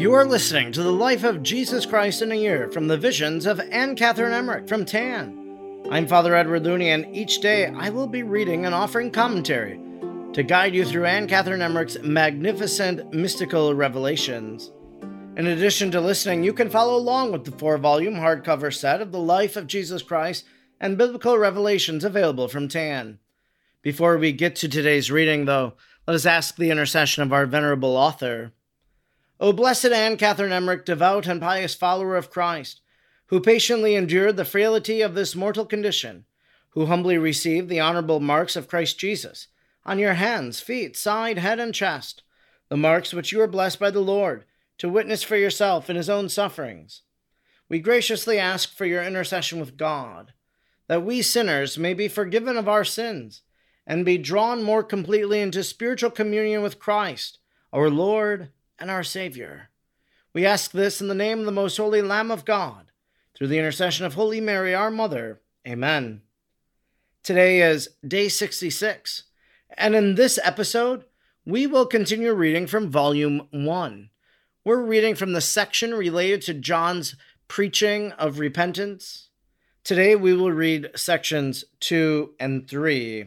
You are listening to the Life of Jesus Christ in a Year from the Visions of Anne Catherine Emmerich from TAN. I'm Father Edward Looney, and each day I will be reading and offering commentary to guide you through Anne Catherine Emmerich's magnificent mystical revelations. In addition to listening, you can follow along with the 4-volume hardcover set of the Life of Jesus Christ and Biblical Revelations available from TAN. Before we get to today's reading, though, let us ask the intercession of our venerable author. O blessed Anne Catherine Emmerich, devout and pious follower of Christ, who patiently endured the frailty of this mortal condition, who humbly received the honorable marks of Christ Jesus on your hands, feet, side, head, and chest, the marks which you are blessed by the Lord to witness for yourself in his own sufferings. We graciously ask for your intercession with God, that we sinners may be forgiven of our sins and be drawn more completely into spiritual communion with Christ, our Lord and our Savior. We ask this in the name of the most holy Lamb of God, through the intercession of Holy Mary, our Mother. Amen. Today is day 66, and in this episode, we will continue reading from Volume 1. We're reading from the section related to John's preaching of repentance. Today, we will read sections 2 and 3.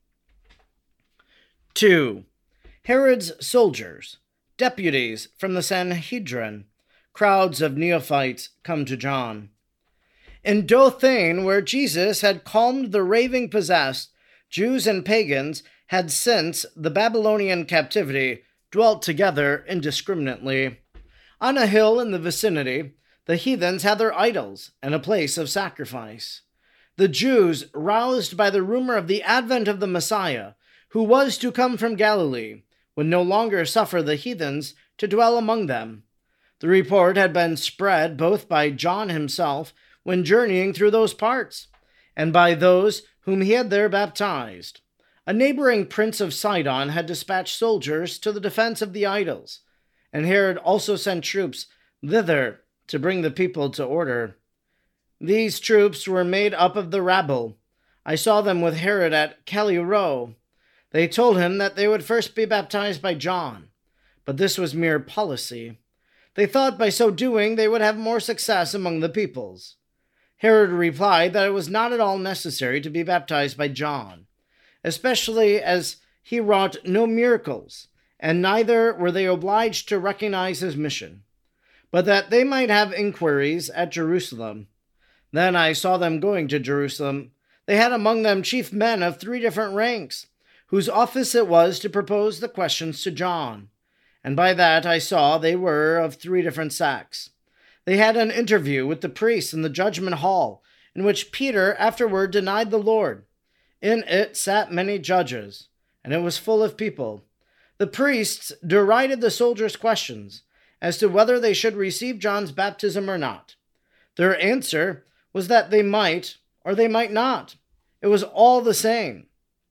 2. Herod's soldiers. Deputies from the Sanhedrin, crowds of neophytes come to John. In Dothan, where Jesus had calmed the raving possessed, Jews and pagans had since the Babylonian captivity dwelt together indiscriminately. On a hill in the vicinity, the heathens had their idols and a place of sacrifice. The Jews, roused by the rumor of the advent of the Messiah, who was to come from Galilee, would no longer suffer the heathens to dwell among them. The report had been spread both by John himself when journeying through those parts, and by those whom he had there baptized. A neighboring prince of Sidon had dispatched soldiers to the defense of the idols, and Herod also sent troops thither to bring the people to order. These troops were made up of the rabble. I saw them with Herod at Callirrhoe. They told him that they would first be baptized by John, but this was mere policy. They thought by so doing they would have more success among the peoples. Herod replied that it was not at all necessary to be baptized by John, especially as he wrought no miracles, and neither were they obliged to recognize his mission, but that they might have inquiries at Jerusalem. Then I saw them going to Jerusalem. They had among them chief men of 3 different ranks, whose office it was to propose the questions to John, and by that I saw they were of 3 different sects. They had an interview with the priests in the judgment hall, in which Peter afterward denied the Lord. In it sat many judges, and it was full of people. The priests derided the soldiers' questions as to whether they should receive John's baptism or not. Their answer was that they might or they might not. It was all the same.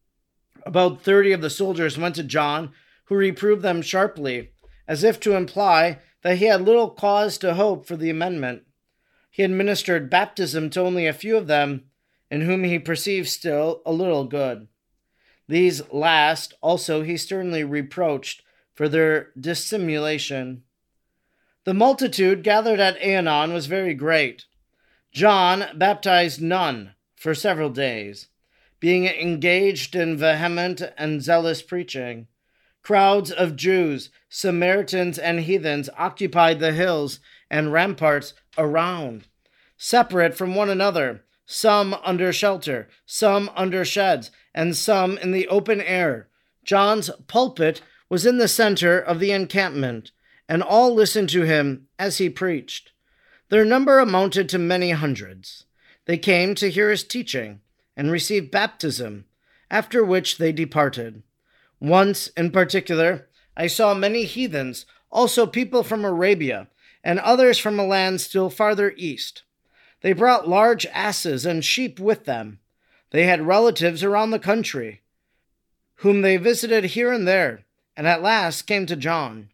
About 30 of the soldiers went to John, who reproved them sharply, as if to imply that he had little cause to hope for the amendment. He administered baptism to only a few of them, in whom he perceived still a little good. These last also he sternly reproached for their dissimulation. The multitude gathered at Aenon was very great. John baptized none for several days, being engaged in vehement and zealous preaching. Crowds of Jews, Samaritans, and heathens occupied the hills and ramparts around, separate from one another, some under shelter, some under sheds, and some in the open air. John's pulpit was in the center of the encampment, and all listened to him as he preached. Their number amounted to many hundreds. They came to hear his teaching and received baptism, after which they departed. Once, in particular, I saw many heathens, also people from Arabia, and others from a land still farther east. They brought large asses and sheep with them. They had relatives around the country, whom they visited here and there, and at last came to John.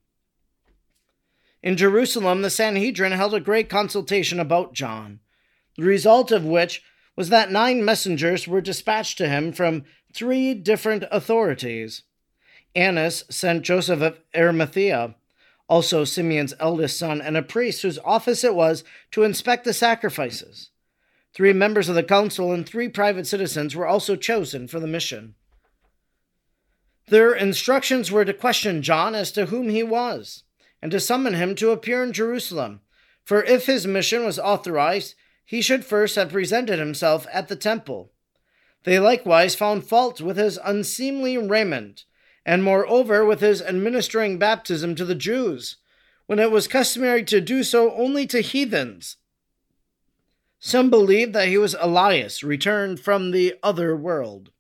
In Jerusalem, the Sanhedrin held a great consultation about John, the result of which was that 9 messengers were dispatched to him from 3 different authorities. Annas sent Joseph of Arimathea, also Simeon's eldest son, and a priest whose office it was to inspect the sacrifices. 3 members of the council and 3 private citizens were also chosen for the mission. Their instructions were to question John as to whom he was, and to summon him to appear in Jerusalem, for if his mission was authorized, he should first have presented himself at the temple. They likewise found fault with his unseemly raiment, and moreover with his administering baptism to the Jews, when it was customary to do so only to heathens. Some believed that he was Elias, returned from the other world.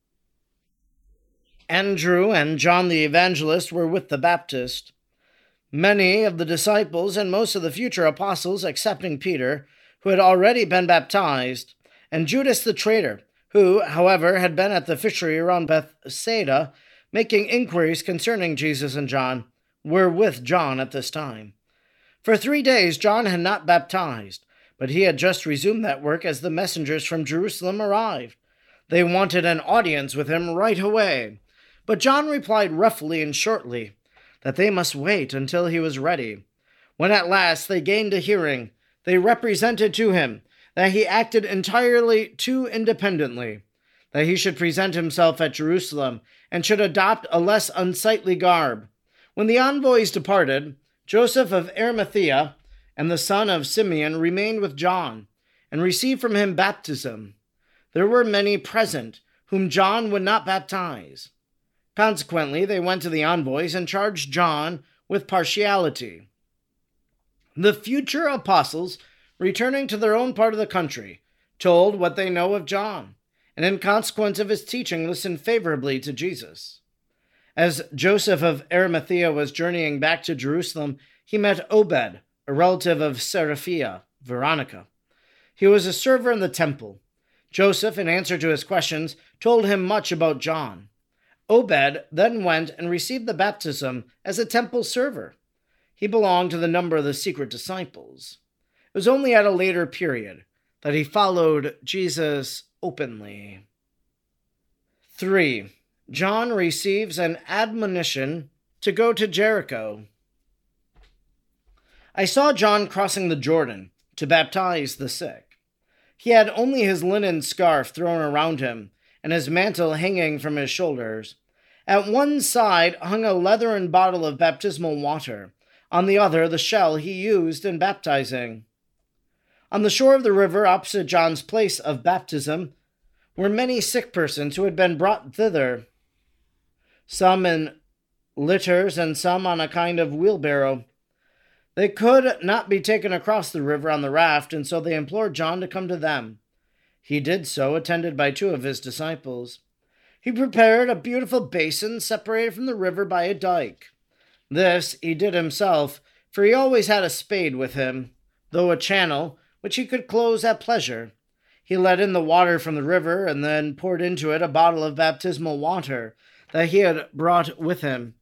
Andrew and John the Evangelist were with the Baptist. Many of the disciples and most of the future apostles, excepting Peter, who had already been baptized, and Judas the traitor, who, however, had been at the fishery around Bethsaida, making inquiries concerning Jesus and John, were with John at this time. For 3 days John had not baptized, but he had just resumed that work as the messengers from Jerusalem arrived. They wanted an audience with him right away, but John replied roughly and shortly that they must wait until he was ready. When at last they gained a hearing, they represented to him that he acted entirely too independently, that he should present himself at Jerusalem and should adopt a less unsightly garb. When the envoys departed, Joseph of Arimathea and the son of Simeon remained with John and received from him baptism. There were many present whom John would not baptize. Consequently, they went to the envoys and charged John with partiality. The future apostles, returning to their own part of the country, told what they know of John, and in consequence of his teaching listened favorably to Jesus. As Joseph of Arimathea was journeying back to Jerusalem, he met Obed, a relative of Seraphia, Veronica. He was a server in the temple. Joseph, in answer to his questions, told him much about John. Obed then went and received the baptism as a temple server. He belonged to the number of the secret disciples. It was only at a later period that he followed Jesus openly. 3. John receives an admonition to go to Jericho. I saw John crossing the Jordan to baptize the sick. He had only his linen scarf thrown around him and his mantle hanging from his shoulders. At one side hung a leathern bottle of baptismal water, on the other the shell he used in baptizing. On the shore of the river opposite John's place of baptism were many sick persons who had been brought thither, some in litters and some on a kind of wheelbarrow. They could not be taken across the river on the raft, and so they implored John to come to them. He did so, attended by 2 of his disciples. He prepared a beautiful basin separated from the river by a dike. This he did himself, for he always had a spade with him, though a channel, which he could close at pleasure. He let in the water from the river, and then poured into it a bottle of baptismal water that he had brought with him.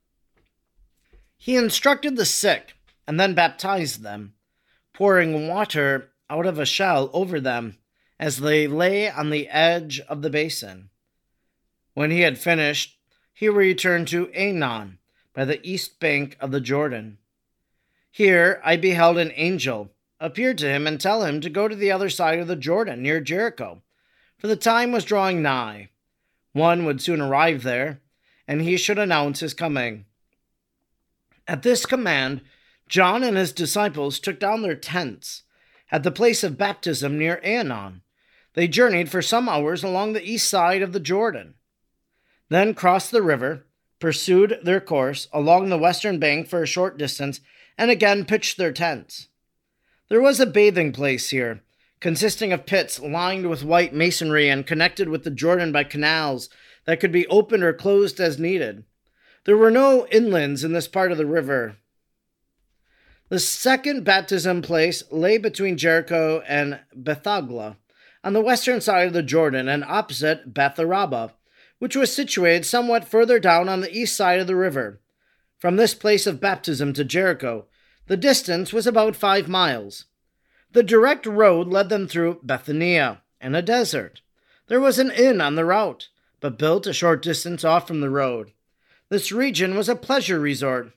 He instructed the sick, and then baptized them, pouring water out of a shell over them as they lay on the edge of the basin. When he had finished, he returned to Aenon, by the east bank of the Jordan. Here I beheld an angel appear to him and tell him to go to the other side of the Jordan, near Jericho, for the time was drawing nigh. One would soon arrive there, and he should announce his coming. At this command, John and his disciples took down their tents at the place of baptism near Aenon. They journeyed for some hours along the east side of the Jordan, then crossed the river, pursued their course along the western bank for a short distance, and again pitched their tents. There was a bathing place here, consisting of pits lined with white masonry and connected with the Jordan by canals that could be opened or closed as needed. There were no inlands in this part of the river. The second baptism place lay between Jericho and Bethagla, on the western side of the Jordan and opposite Betharaba, which was situated somewhat further down on the east side of the river. From this place of baptism to Jericho, the distance was about 5 miles. The direct road led them through Bethania and a desert. There was an inn on the route, but built a short distance off from the road. This region was a pleasure resort.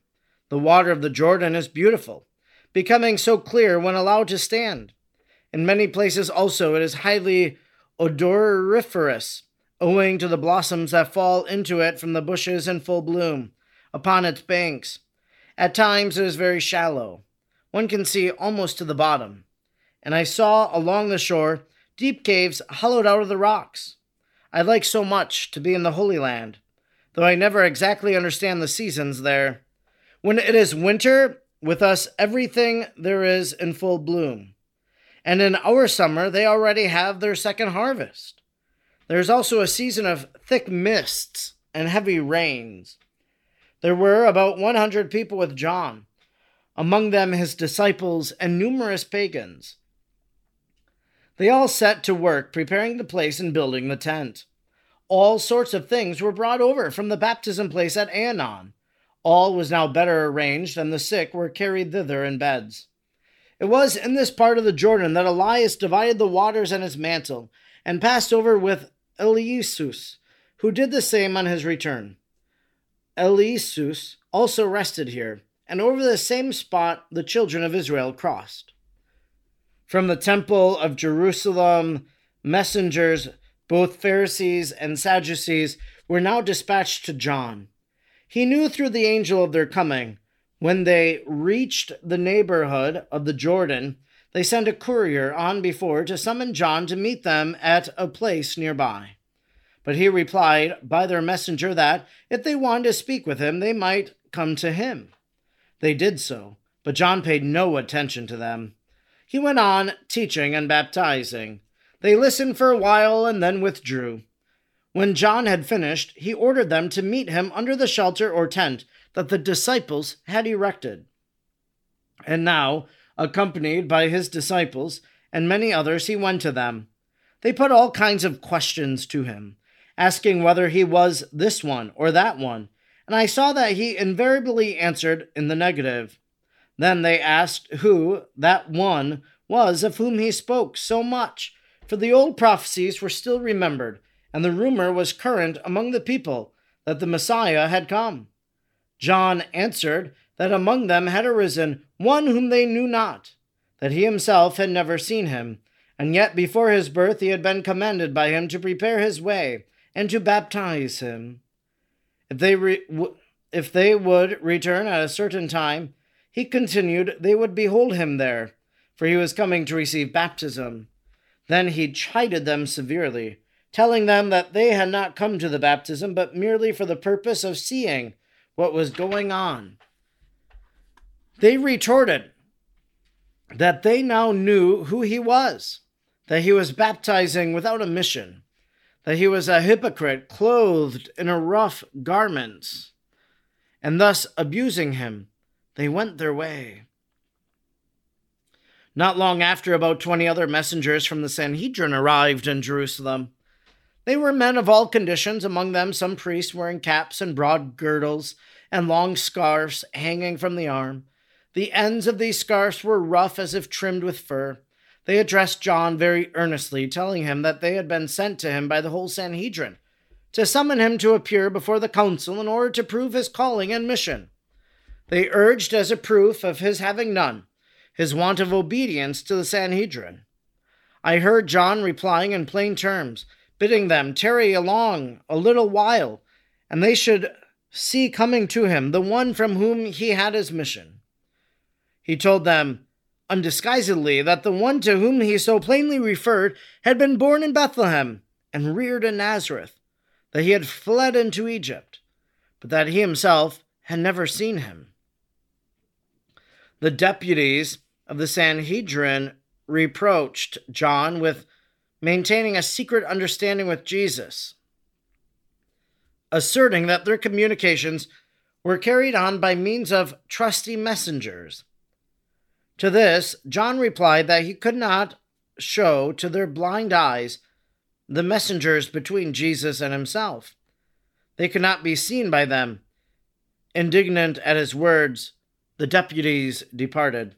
The water of the Jordan is beautiful, becoming so clear when allowed to stand. In many places also it is highly odoriferous, owing to the blossoms that fall into it from the bushes in full bloom upon its banks. At times it is very shallow. One can see almost to the bottom. And I saw along the shore deep caves hollowed out of the rocks. I like so much to be in the Holy Land, though I never exactly understand the seasons there. When it is winter, with us everything there is in full bloom. And in our summer, they already have their second harvest. There is also a season of thick mists and heavy rains. There were about 100 people with John, among them his disciples and numerous pagans. They all set to work preparing the place and building the tent. All sorts of things were brought over from the baptism place at Aenon. All was now better arranged, and the sick were carried thither in beds. It was in this part of the Jordan that Elias divided the waters in his mantle, and passed over with Eliasus, who did the same on his return. Eliasus also rested here, and over the same spot the children of Israel crossed. From the temple of Jerusalem, messengers, both Pharisees and Sadducees, were now dispatched to John. He knew through the angel of their coming. When they reached the neighborhood of the Jordan, they sent a courier on before to summon John to meet them at a place nearby. But he replied by their messenger that, if they wanted to speak with him, they might come to him. They did so, but John paid no attention to them. He went on teaching and baptizing. They listened for a while and then withdrew. When John had finished, he ordered them to meet him under the shelter or tent that the disciples had erected. And now, accompanied by his disciples and many others, he went to them. They put all kinds of questions to him, asking whether he was this one or that one, and I saw that he invariably answered in the negative. Then they asked who that one was of whom he spoke so much, for the old prophecies were still remembered, and the rumor was current among the people that the Messiah had come. John answered that among them had arisen one whom they knew not, that he himself had never seen him, and yet before his birth he had been commanded by him to prepare his way and to baptize him. If they would return at a certain time, he continued, they would behold him there, for he was coming to receive baptism. Then he chided them severely, telling them that they had not come to the baptism, but merely for the purpose of seeing what was going on. They retorted that they now knew who he was, that he was baptizing without a mission, that he was a hypocrite clothed in a rough garments, and thus abusing him, they went their way. Not long after, about 20 other messengers from the Sanhedrin arrived in Jerusalem. They were men of all conditions, among them some priests wearing caps and broad girdles and long scarves hanging from the arm. The ends of these scarves were rough as if trimmed with fur. They addressed John very earnestly, telling him that they had been sent to him by the whole Sanhedrin to summon him to appear before the council in order to prove his calling and mission. They urged as a proof of his having none, his want of obedience to the Sanhedrin. I heard John replying in plain terms, bidding them tarry along a little while, and they should see coming to him the one from whom he had his mission. He told them undisguisedly that the one to whom he so plainly referred had been born in Bethlehem and reared in Nazareth, that he had fled into Egypt, but that he himself had never seen him. The deputies of the Sanhedrin reproached John with maintaining a secret understanding with Jesus, asserting that their communications were carried on by means of trusty messengers. To this, John replied that he could not show to their blind eyes the messengers between Jesus and himself. They could not be seen by them. Indignant at his words, the deputies departed.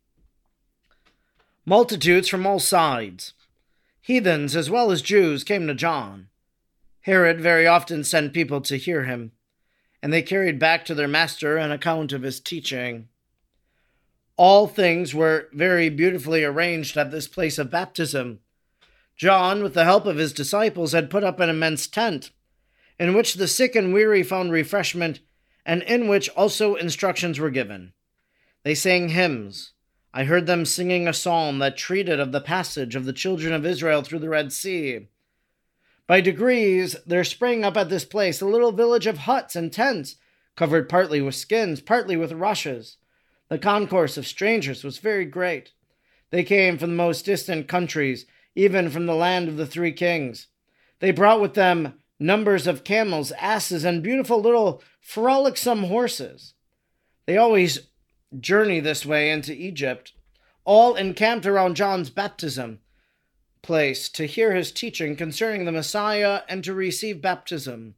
Multitudes from all sides, heathens as well as Jews, came to John. Herod very often sent people to hear him, and they carried back to their master an account of his teaching. All things were very beautifully arranged at this place of baptism. John, with the help of his disciples, had put up an immense tent, in which the sick and weary found refreshment, and in which also instructions were given. They sang hymns. I heard them singing a psalm that treated of the passage of the children of Israel through the Red Sea. By degrees, there sprang up at this place a little village of huts and tents, covered partly with skins, partly with rushes. The concourse of strangers was very great. They came from the most distant countries, even from the land of the three kings. They brought with them numbers of camels, asses, and beautiful little frolicsome horses. They always journey this way into Egypt, all encamped around John's baptism place to hear his teaching concerning the Messiah and to receive baptism.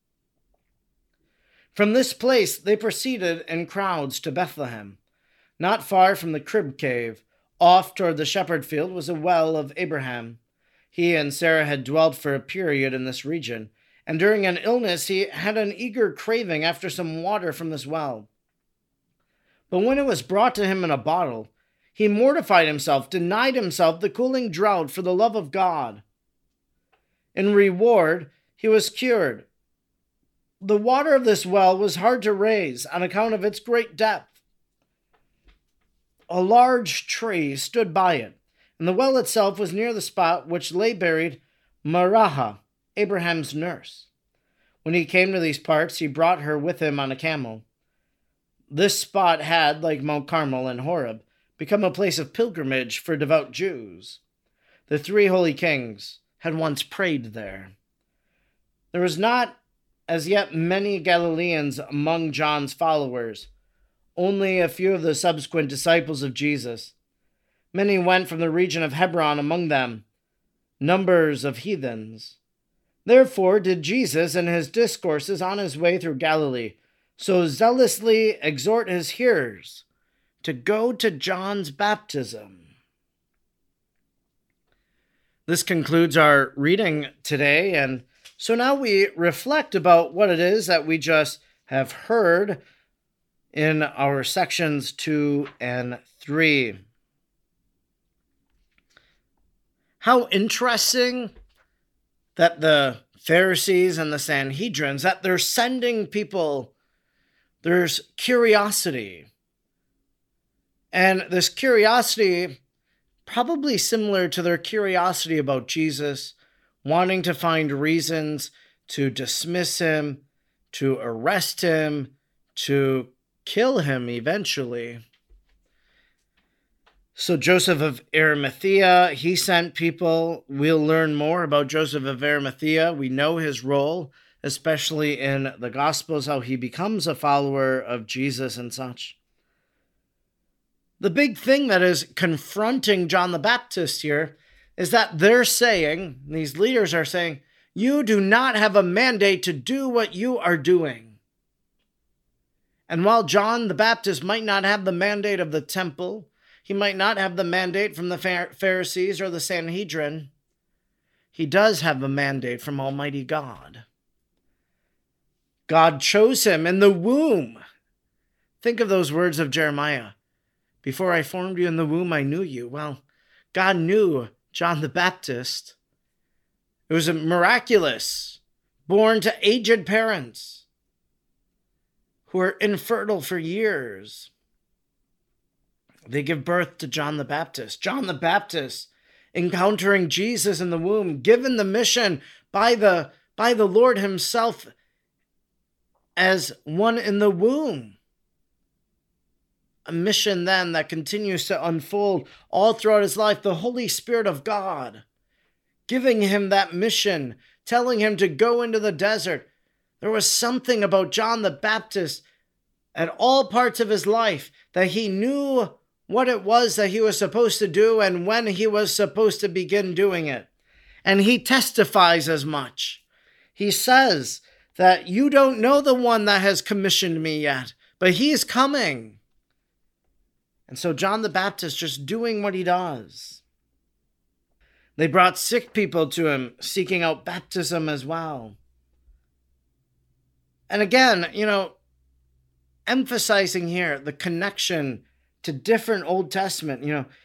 From this place they proceeded in crowds to Bethlehem. Not far from the crib cave, off toward the shepherd field, was a well of Abraham. He and Sarah had dwelt for a period in this region, and during an illness he had an eager craving after some water from this well. But when it was brought to him in a bottle, he mortified himself, denied himself the cooling draught for the love of God. In reward, he was cured. The water of this well was hard to raise on account of its great depth. A large tree stood by it, and the well itself was near the spot which lay buried Maraha, Abraham's nurse. When he came to these parts, he brought her with him on a camel. This spot had, like Mount Carmel and Horeb, become a place of pilgrimage for devout Jews. The three holy kings had once prayed there. There was not as yet many Galileans among John's followers, only a few of the subsequent disciples of Jesus. Many went from the region of Hebron, among them numbers of heathens. Therefore did Jesus in his discourses on his way through Galilee so zealously exhort his hearers to go to John's baptism. This concludes our reading today, and so now we reflect about what it is that we just have heard in our sections 2 and 3. How interesting that the Pharisees and the Sanhedrins, that they're sending people, there's curiosity. And this curiosity, probably similar to their curiosity about Jesus, wanting to find reasons to dismiss him, to arrest him, to kill him eventually. So Joseph of Arimathea, he sent people. We'll learn more about Joseph of Arimathea. We know his role, especially in the Gospels, how he becomes a follower of Jesus and such. The big thing that is confronting John the Baptist here is that they're saying, these leaders are saying, you do not have a mandate to do what you are doing. And while John the Baptist might not have the mandate of the temple, he might not have the mandate from the Pharisees or the Sanhedrin, he does have a mandate from Almighty God. God chose him in the womb. Think of those words of Jeremiah. Before I formed you in the womb, I knew you. Well, God knew John the Baptist. It was miraculous, born to aged parents who were infertile for years. They give birth to John the Baptist. John the Baptist, encountering Jesus in the womb, given the mission by the Lord himself as one in the womb. A mission then that continues to unfold all throughout his life. The Holy Spirit of God giving him that mission, telling him to go into the desert. There was something about John the Baptist at all parts of his life that he knew what it was that he was supposed to do and when he was supposed to begin doing it. And he testifies as much. He says that you don't know the one that has commissioned me yet, but he is coming. And so John the Baptist just doing what he does. They brought sick people to him, seeking out baptism as well. And again, emphasizing here the connection to different Old Testament,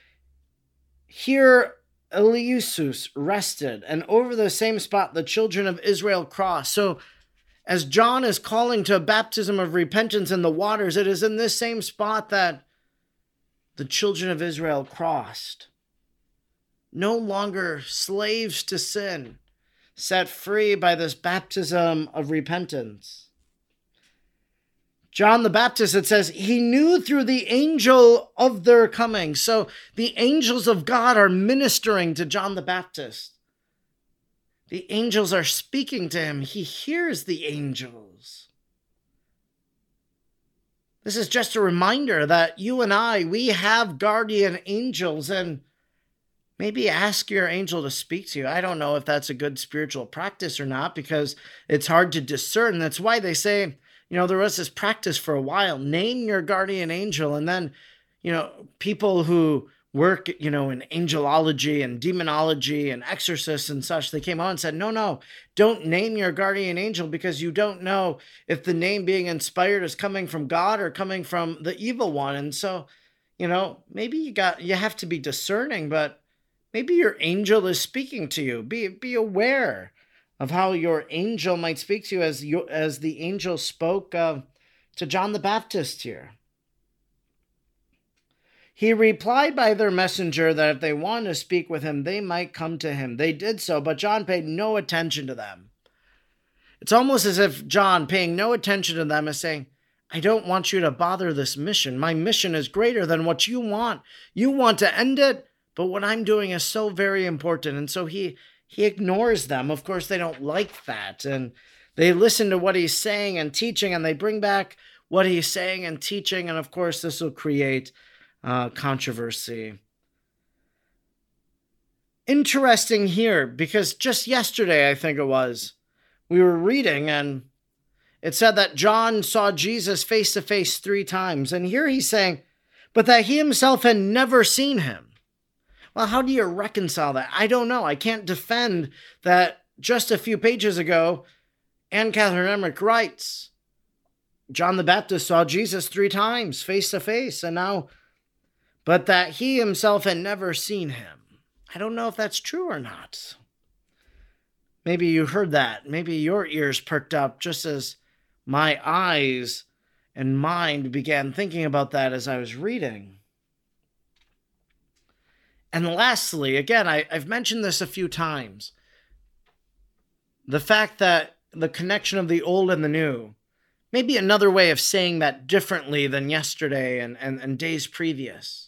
here Eleusis rested, and over the same spot the children of Israel crossed. So as John is calling to a baptism of repentance in the waters, it is in this same spot that the children of Israel crossed. No longer slaves to sin, set free by this baptism of repentance. John the Baptist, it says, he knew through the angel of their coming. So the angels of God are ministering to John the Baptist. The angels are speaking to him. He hears the angels. This is just a reminder that you and I, we have guardian angels, and maybe ask your angel to speak to you. I don't know if that's a good spiritual practice or not, because it's hard to discern. That's why they say, there was this practice for a while. Name your guardian angel. And then, people who work, in angelology and demonology and exorcists and such, they came out and said, no, don't name your guardian angel, because you don't know if the name being inspired is coming from God or coming from the evil one. And so, maybe you have to be discerning, but maybe your angel is speaking to you. Be aware of how your angel might speak to you, as the angel spoke to John the Baptist here. He replied by their messenger that if they wanted to speak with him, they might come to him. They did so, but John paid no attention to them. It's almost as if John, paying no attention to them, is saying, I don't want you to bother this mission. My mission is greater than what you want. You want to end it, but what I'm doing is so very important. And so he ignores them. Of course, they don't like that. And they listen to what he's saying and teaching, and they bring back what he's saying and teaching. And of course, this will create controversy. Interesting here, because just yesterday, I think it was, we were reading, and it said that John saw Jesus face to face 3 times. And here he's saying, but that he himself had never seen him. Well, how do you reconcile that? I don't know. I can't defend that. Just a few pages ago, Anne Catherine Emmerich writes, John the Baptist saw Jesus 3 times, face to face, and now, but that he himself had never seen him. I don't know if that's true or not. Maybe you heard that. Maybe your ears perked up just as my eyes and mind began thinking about that as I was reading. And lastly, again, I've mentioned this a few times, the fact that the connection of the old and the new, maybe another way of saying that differently than yesterday and days previous,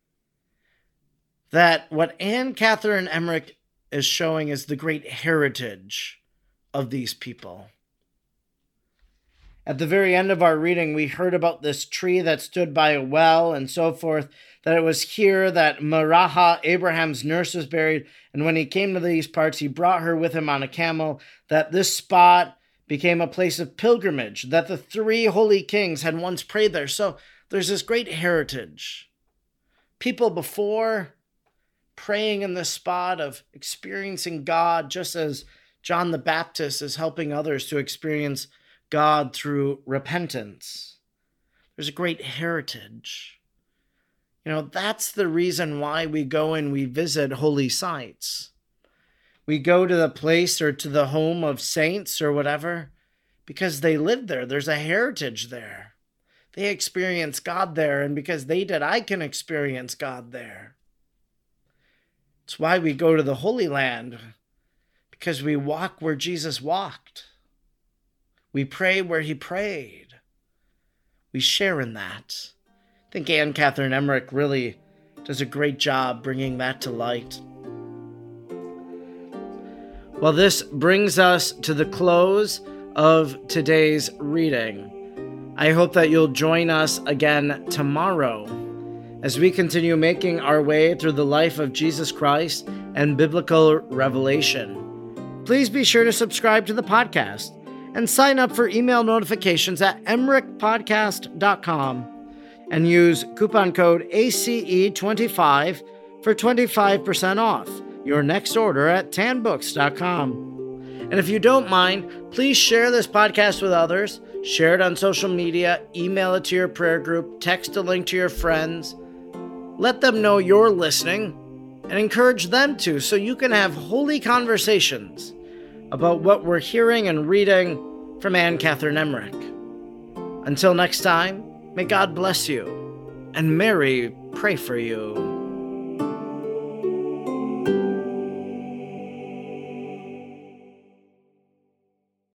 that what Anne Catherine Emmerich is showing is the great heritage of these people. At the very end of our reading, we heard about this tree that stood by a well and so forth, that it was here that Maraha, Abraham's nurse, was buried. And when he came to these parts, he brought her with him on a camel, that this spot became a place of pilgrimage, that the 3 holy kings had once prayed there. So there's this great heritage. People before praying in this spot of experiencing God, just as John the Baptist is helping others to experience God through repentance. There's a great heritage. That's the reason why we go and we visit holy sites. We go to the place or to the home of saints or whatever, because they lived there. There's a heritage there. They experienced God there, and because they did, I can experience God there. It's why we go to the Holy Land, because we walk where Jesus walked. We pray where he prayed. We share in that. I think Anne Catherine Emmerich really does a great job bringing that to light. Well, this brings us to the close of today's reading. I hope that you'll join us again tomorrow as we continue making our way through the life of Jesus Christ and biblical revelation. Please be sure to subscribe to the podcast and sign up for email notifications at emmerichpodcast.com and use coupon code ACE25 for 25% off your next order at tanbooks.com. And if you don't mind, please share this podcast with others. Share it on social media, email it to your prayer group, text a link to your friends. Let them know you're listening and encourage them to, so you can have holy conversations about what we're hearing and reading from Anne Catherine Emmerich. Until next time, may God bless you and Mary pray for you.